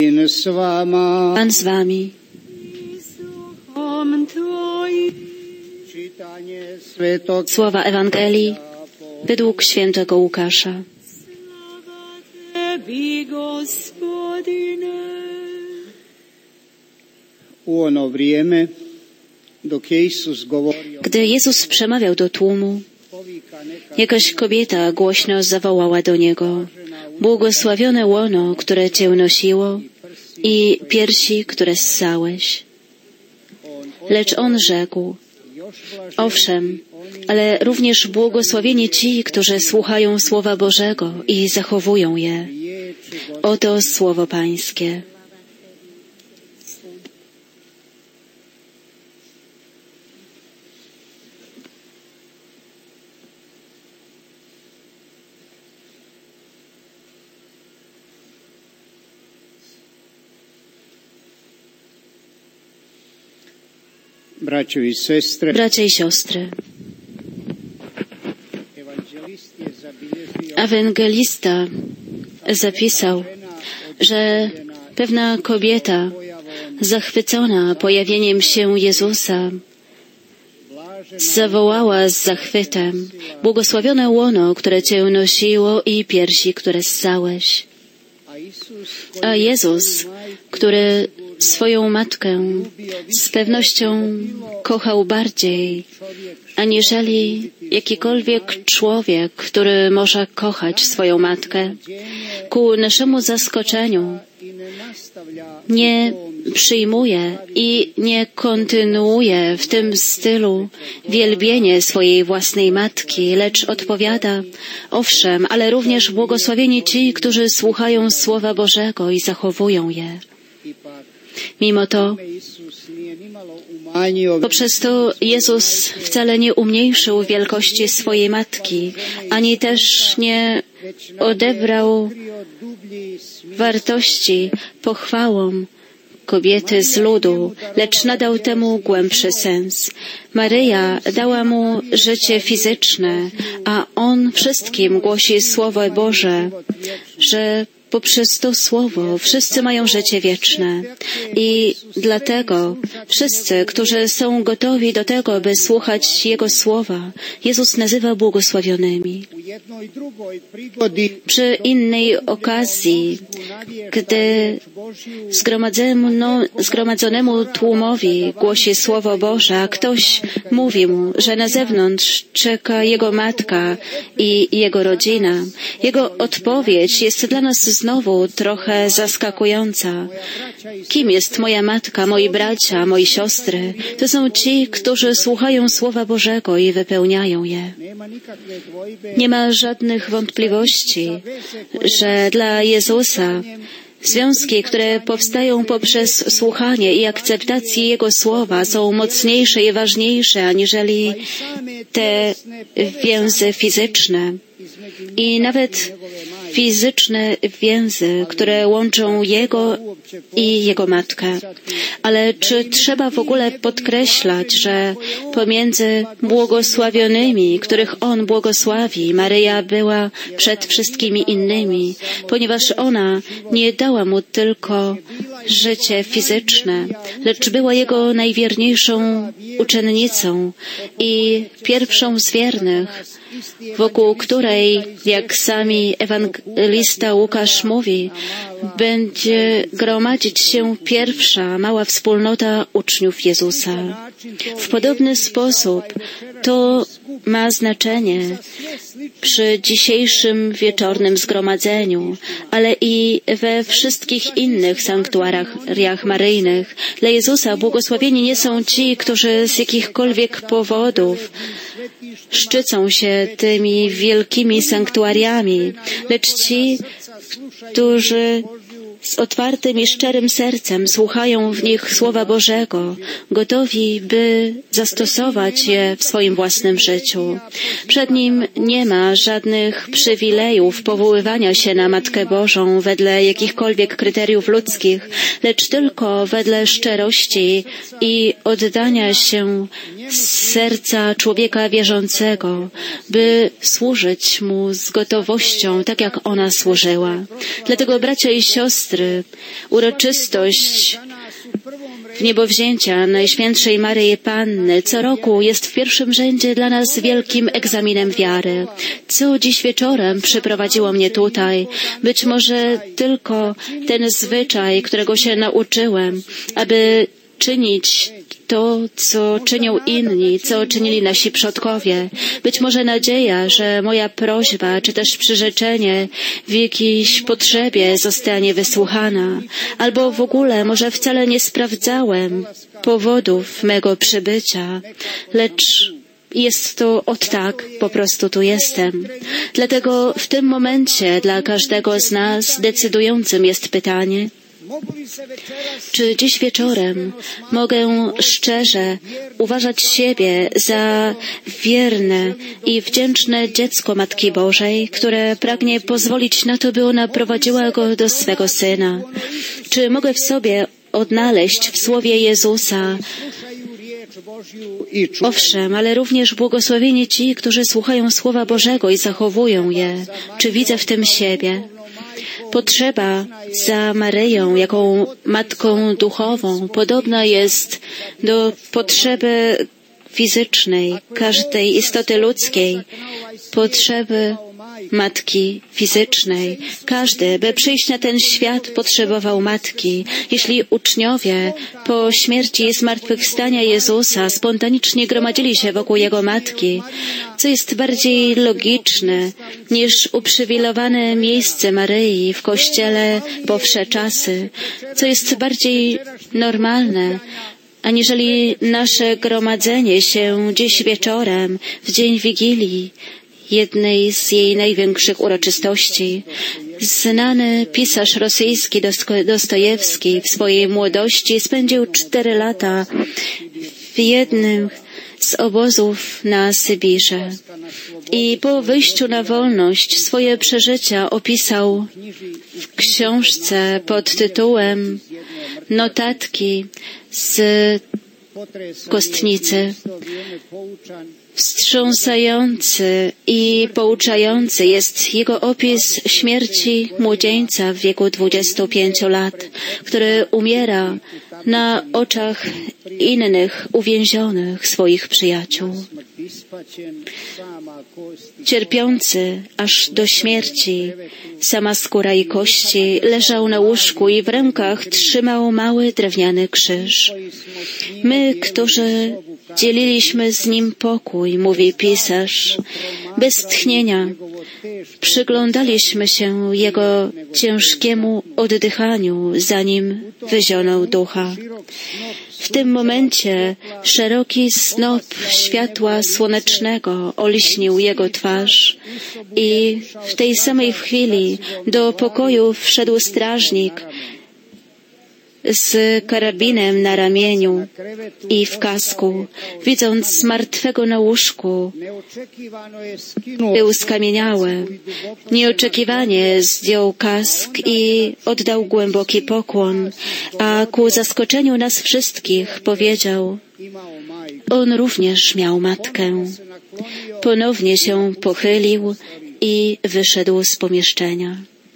Pan z wami. Słowa Ewangelii według świętego Łukasza. Gdy Jezus przemawiał do tłumu, jakaś kobieta głośno zawołała do Niego: błogosławione łono, które Cię nosiło i piersi, które ssałeś. Lecz On rzekł: owszem, ale również błogosławieni ci, którzy słuchają Słowa Bożego i zachowują je. Oto Słowo Pańskie. Bracia i siostry, ewangelista zapisał, że pewna kobieta zachwycona pojawieniem się Jezusa zawołała z zachwytem: błogosławione łono, które Cię nosiło i piersi, które ssałeś. A Jezus, który swoją matkę z pewnością kochał bardziej aniżeli jakikolwiek człowiek, który może kochać swoją matkę, ku naszemu zaskoczeniu nie przyjmuje i nie kontynuuje w tym stylu wielbienie swojej własnej matki, lecz odpowiada: owszem, ale również błogosławieni ci, którzy słuchają Słowa Bożego i zachowują je. Mimo to, poprzez to Jezus wcale nie umniejszył wielkości swojej matki, ani też nie odebrał wartości pochwałom kobiety z ludu, lecz nadał temu głębszy sens. Maryja dała mu życie fizyczne, a on wszystkim głosi Słowo Boże, że poprzez to Słowo wszyscy mają życie wieczne i dlatego wszyscy, którzy są gotowi do tego, by słuchać Jego Słowa, Jezus nazywa błogosławionymi. Przy innej okazji, gdy zgromadzonemu tłumowi głosi Słowo Boże, a ktoś mówi mu, że na zewnątrz czeka jego matka i jego rodzina, jego odpowiedź jest dla nas znowu trochę zaskakująca. Kim jest moja matka, moi bracia, moi siostry? To są ci, którzy słuchają Słowa Bożego i wypełniają je. Nie ma żadnych wątpliwości, że dla Jezusa związki, które powstają poprzez słuchanie i akceptację Jego Słowa, są mocniejsze i ważniejsze aniżeli te więzy fizyczne. I nawet fizyczne więzy, które łączą Jego i Jego matkę. Ale czy trzeba w ogóle podkreślać, że pomiędzy błogosławionymi, których On błogosławi, Maryja była przed wszystkimi innymi, ponieważ ona nie dała Mu tylko życie fizyczne, lecz była Jego najwierniejszą uczennicą i pierwszą z wiernych, wokół której, jak sami ewangelista Łukasz mówi, będzie gromadzić się pierwsza mała wspólnota uczniów Jezusa. W podobny sposób to ma znaczenie przy dzisiejszym wieczornym zgromadzeniu, ale i we wszystkich innych sanktuariach maryjnych. Dla Jezusa błogosławieni nie są ci, którzy z jakichkolwiek powodów szczycą się tymi wielkimi sanktuariami, lecz ci, którzy z otwartym i szczerym sercem słuchają w nich Słowa Bożego, gotowi, by zastosować je w swoim własnym życiu. Przed Nim nie ma żadnych przywilejów powoływania się na Matkę Bożą wedle jakichkolwiek kryteriów ludzkich, lecz tylko wedle szczerości i oddania się z serca człowieka wierzącego, by służyć Mu z gotowością, tak jak ona służyła. Dlatego, bracia i siostry, siostry, uroczystość wniebowzięcia Najświętszej Maryi Panny co roku jest w pierwszym rzędzie dla nas wielkim egzaminem wiary. Co dziś wieczorem przyprowadziło mnie tutaj? Być może tylko ten zwyczaj, którego się nauczyłem, aby czynić to, co czynią inni, co czynili nasi przodkowie. Być może nadzieja, że moja prośba, czy też przyrzeczenie w jakiejś potrzebie zostanie wysłuchana. Albo w ogóle może wcale nie sprawdzałem powodów mego przybycia, lecz jest to od tak, po prostu tu jestem. Dlatego w tym momencie dla każdego z nas decydującym jest pytanie, czy dziś wieczorem mogę szczerze uważać siebie za wierne i wdzięczne dziecko Matki Bożej, które pragnie pozwolić na to, by ona prowadziła go do swego Syna? Czy mogę w sobie odnaleźć w słowie Jezusa: owszem, ale również błogosławieni ci, którzy słuchają Słowa Bożego i zachowują je? Czy widzę w tym siebie? Potrzeba za Maryją, jaką matką duchową, podobna jest do potrzeby fizycznej każdej istoty ludzkiej, potrzeby matki fizycznej. Każdy, by przyjść na ten świat, potrzebował matki. Jeśli uczniowie po śmierci i zmartwychwstania Jezusa spontanicznie gromadzili się wokół Jego matki, co jest bardziej logiczne niż uprzywilejowane miejsce Maryi w Kościele po wsze czasy, co jest bardziej normalne, aniżeli nasze gromadzenie się dziś wieczorem, w dzień Wigilii, jednej z jej największych uroczystości. Znany pisarz rosyjski Dostojewski w swojej młodości spędził 4 lata w jednym z obozów na Sybirze i po wyjściu na wolność swoje przeżycia opisał w książce pod tytułem Notatki z Kostnicy. Wstrząsający i pouczający jest jego opis śmierci młodzieńca w wieku 25 lat, który umiera na oczach innych uwięzionych swoich przyjaciół. Cierpiący aż do śmierci, sama skóra i kości, leżał na łóżku i w rękach trzymał mały drewniany krzyż. My, którzy dzieliliśmy z nim pokój, mówi pisarz, bez tchnienia przyglądaliśmy się jego ciężkiemu oddychaniu, zanim wyzionął ducha. W tym momencie szeroki snop światła słonecznego oliśnił jego twarz i w tej samej chwili do pokoju wszedł strażnik z karabinem na ramieniu i w kasku. Widząc martwego na łóżku, był skamieniały. Nieoczekiwanie zdjął kask i oddał głęboki pokłon, a ku zaskoczeniu nas wszystkich powiedział: on również miał matkę. Ponownie się pochylił i wyszedł z pomieszczenia.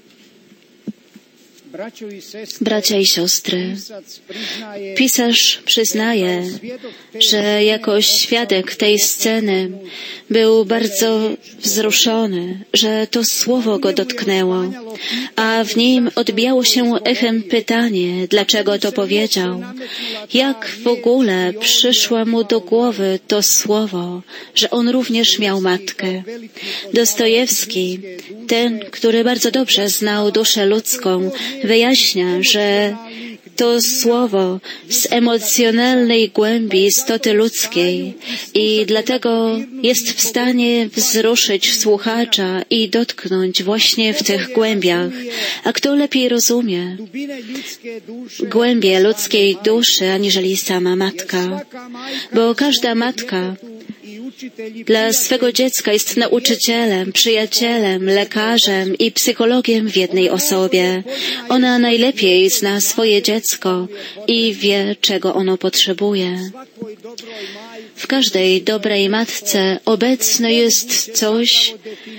Bracia i siostry, pisarz przyznaje, że jako świadek tej sceny był bardzo wzruszony, że to słowo go dotknęło, a w nim odbijało się echem pytanie, dlaczego to powiedział. Jak w ogóle przyszło mu do głowy to słowo, że on również miał matkę. Dostojewski, ten, który bardzo dobrze znał duszę ludzką, wyjaśnia, że to słowo z emocjonalnej głębi istoty ludzkiej i dlatego jest w stanie wzruszyć słuchacza i dotknąć właśnie w tych głębiach. A kto lepiej rozumie głębie ludzkiej duszy, aniżeli sama matka? Bo każda matka dla swego dziecka jest nauczycielem, przyjacielem, lekarzem i psychologiem w jednej osobie. Ona najlepiej zna swoje dziecko i wie, czego ono potrzebuje. W każdej dobrej matce obecne jest coś,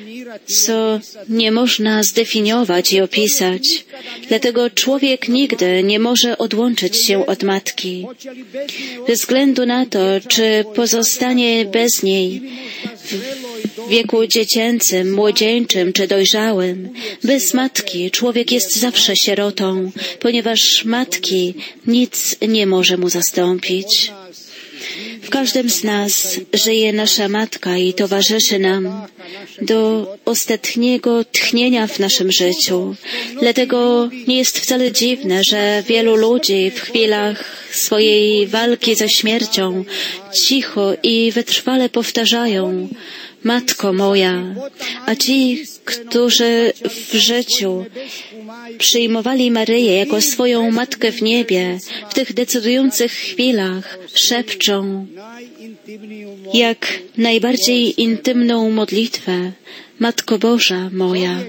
co nie można zdefiniować i opisać. Dlatego człowiek nigdy nie może odłączyć się od matki. Bez względu na to, czy pozostanie bez niej w wieku dziecięcym, młodzieńczym czy dojrzałym, bez matki człowiek jest zawsze sierotą, ponieważ matki nic nie może mu zastąpić. W każdym z nas żyje nasza matka i towarzyszy nam do ostatniego tchnienia w naszym życiu. Dlatego nie jest wcale dziwne, że wielu ludzi w chwilach swojej walki ze śmiercią cicho i wytrwale powtarzają: Matko moja, a ci, którzy w życiu przyjmowali Maryję jako swoją Matkę w niebie, w tych decydujących chwilach szepczą jak najbardziej intymną modlitwę: Matko Boża moja.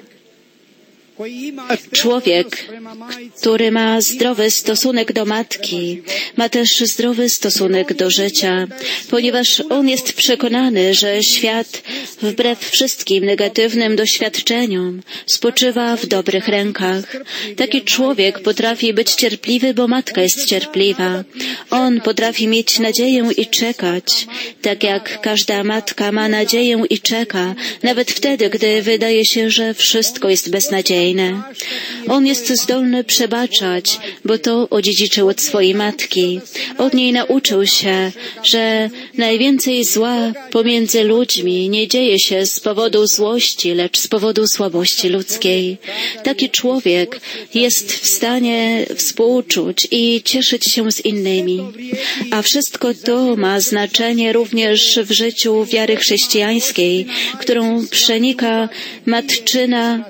Człowiek, który ma zdrowy stosunek do matki, ma też zdrowy stosunek do życia, ponieważ on jest przekonany, że świat, wbrew wszystkim negatywnym doświadczeniom, spoczywa w dobrych rękach. Taki człowiek potrafi być cierpliwy, bo matka jest cierpliwa. On potrafi mieć nadzieję i czekać, tak jak każda matka ma nadzieję i czeka, nawet wtedy, gdy wydaje się, że wszystko jest beznadziejne. On jest zdolny przebaczać, bo to odziedziczył od swojej matki. Od niej nauczył się, że najwięcej zła pomiędzy ludźmi nie dzieje się z powodu złości, lecz z powodu słabości ludzkiej. Taki człowiek jest w stanie współczuć i cieszyć się z innymi. A wszystko to ma znaczenie również w życiu wiary chrześcijańskiej, którą przenika matczyna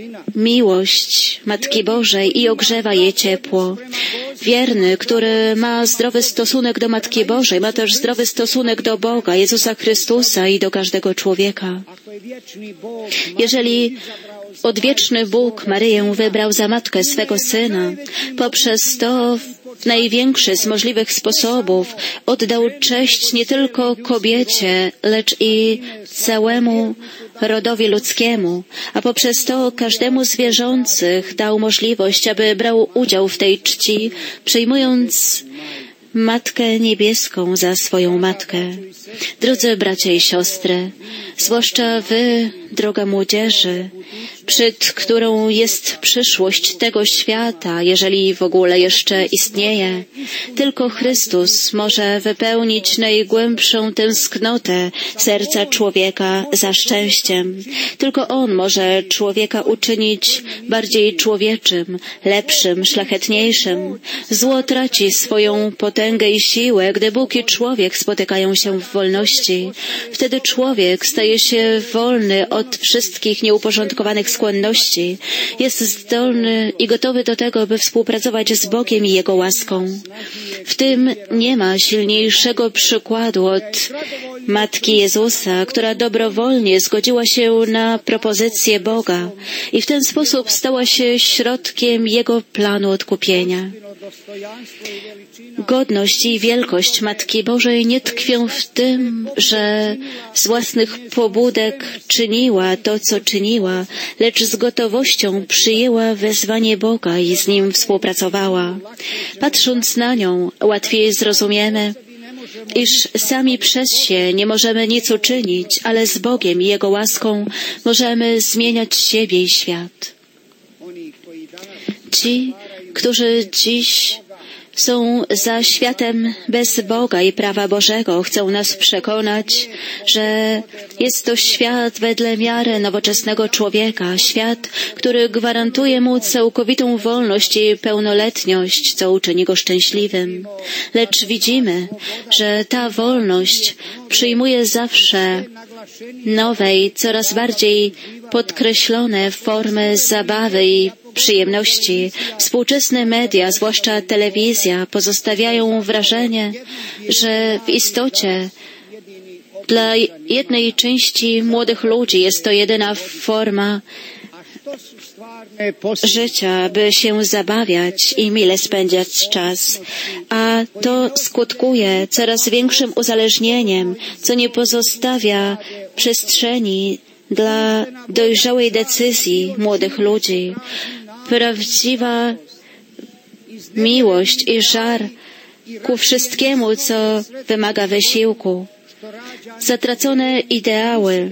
miłość Matki Bożej i ogrzewa je ciepło. Wierny, który ma zdrowy stosunek do Matki Bożej, ma też zdrowy stosunek do Boga, Jezusa Chrystusa i do każdego człowieka. Jeżeli odwieczny Bóg Maryję wybrał za matkę swego Syna, poprzez to w największy z możliwych sposobów oddał cześć nie tylko kobiecie, lecz i całemu rodowi ludzkiemu, a poprzez to każdemu z wierzących dał możliwość, aby brał udział w tej czci, przyjmując Matkę Niebieską za swoją Matkę. Drodzy bracia i siostry, zwłaszcza wy, droga młodzieży, przed którą jest przyszłość tego świata, jeżeli w ogóle jeszcze istnieje, tylko Chrystus może wypełnić najgłębszą tęsknotę serca człowieka za szczęściem. Tylko On może człowieka uczynić bardziej człowieczym, lepszym, szlachetniejszym. Zło traci swoją potęgę i siłę, gdy Bóg i człowiek spotykają się w wolności. Wtedy człowiek staje się wolny od wszystkich nieuporządkowanych skłonności. Jest zdolny i gotowy do tego, by współpracować z Bogiem i Jego łaską. W tym nie ma silniejszego przykładu od Matki Jezusa, która dobrowolnie zgodziła się na propozycję Boga i w ten sposób stała się środkiem Jego planu odkupienia. Godność i wielkość Matki Bożej nie tkwią w tym, że z własnych pobudek czyniła to, co czyniła, lecz z gotowością przyjęła wezwanie Boga i z Nim współpracowała. Patrząc na nią, łatwiej zrozumiemy, iż sami przez się nie możemy nic uczynić, ale z Bogiem i Jego łaską możemy zmieniać siebie i świat. Ci, którzy dziś są za światem bez Boga i prawa Bożego, chcą nas przekonać, że jest to świat wedle miary nowoczesnego człowieka, świat, który gwarantuje mu całkowitą wolność i pełnoletność, co uczyni go szczęśliwym. Lecz widzimy, że ta wolność przyjmuje zawsze nowe i coraz bardziej podkreślone formy zabawy i przyjemności. Współczesne media, zwłaszcza telewizja, pozostawiają wrażenie, że w istocie dla jednej części młodych ludzi jest to jedyna forma życia, by się zabawiać i mile spędzać czas, a to skutkuje coraz większym uzależnieniem, co nie pozostawia przestrzeni dla dojrzałej decyzji młodych ludzi. Prawdziwa miłość i żar ku wszystkiemu, co wymaga wysiłku. Zatracone ideały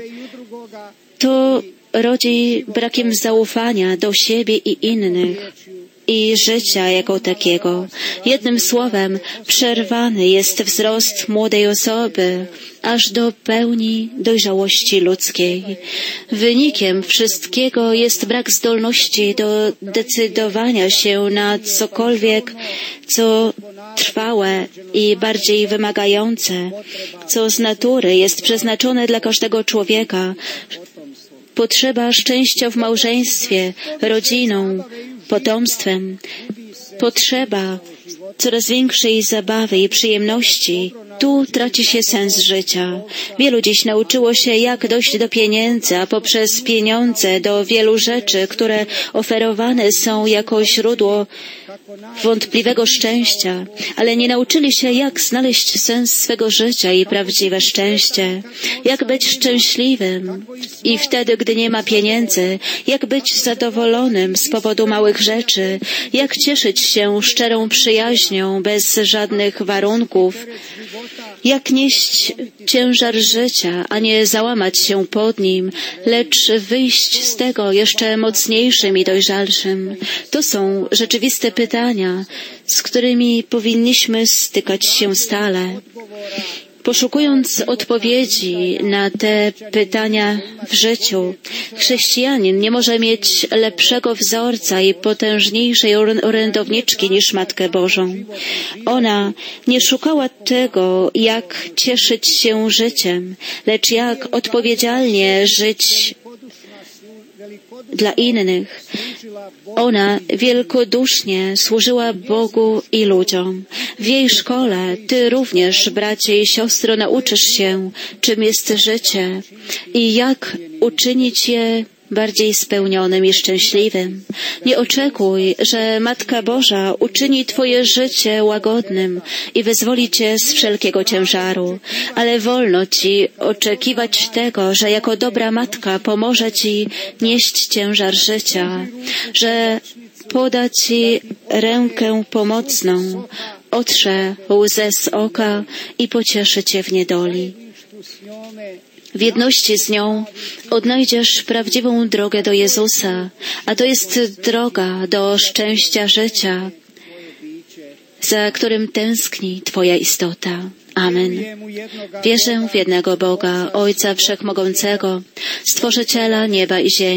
to rodzi brakiem zaufania do siebie i innych i życia jako takiego. Jednym słowem, przerwany jest wzrost młodej osoby aż do pełni dojrzałości ludzkiej. Wynikiem wszystkiego jest brak zdolności do decydowania się na cokolwiek, co trwałe i bardziej wymagające, co z natury jest przeznaczone dla każdego człowieka. Potrzeba szczęścia w małżeństwie, rodziną, potomstwem, potrzeba coraz większej zabawy i przyjemności. Tu traci się sens życia. Wielu dziś nauczyło się, jak dojść do pieniędzy, a poprzez pieniądze do wielu rzeczy, które oferowane są jako źródło wątpliwego szczęścia, ale nie nauczyli się, jak znaleźć sens swego życia i prawdziwe szczęście, jak być szczęśliwym i wtedy, gdy nie ma pieniędzy, jak być zadowolonym z powodu małych rzeczy, jak cieszyć się szczerą przyjaźnią bez żadnych warunków, jak nieść ciężar życia, a nie załamać się pod nim, lecz wyjść z tego jeszcze mocniejszym i dojrzalszym. To są rzeczywiste pytania, z którymi powinniśmy stykać się stale. Poszukując odpowiedzi na te pytania w życiu, chrześcijanin nie może mieć lepszego wzorca i potężniejszej orędowniczki niż Matkę Bożą. Ona nie szukała tego, jak cieszyć się życiem, lecz jak odpowiedzialnie żyć dla innych. Ona wielkodusznie służyła Bogu i ludziom. W jej szkole Ty również, bracie i siostro, nauczysz się, czym jest życie i jak uczynić je bardziej spełnionym i szczęśliwym. Nie oczekuj, że Matka Boża uczyni Twoje życie łagodnym i wyzwoli Cię z wszelkiego ciężaru, ale wolno Ci oczekiwać tego, że jako dobra Matka pomoże Ci nieść ciężar życia, że poda Ci rękę pomocną, otrze łzę z oka i pocieszy Cię w niedoli. W jedności z nią odnajdziesz prawdziwą drogę do Jezusa, a to jest droga do szczęścia życia, za którym tęskni Twoja istota. Amen. Wierzę w jednego Boga, Ojca Wszechmogącego, Stworzyciela nieba i ziemi,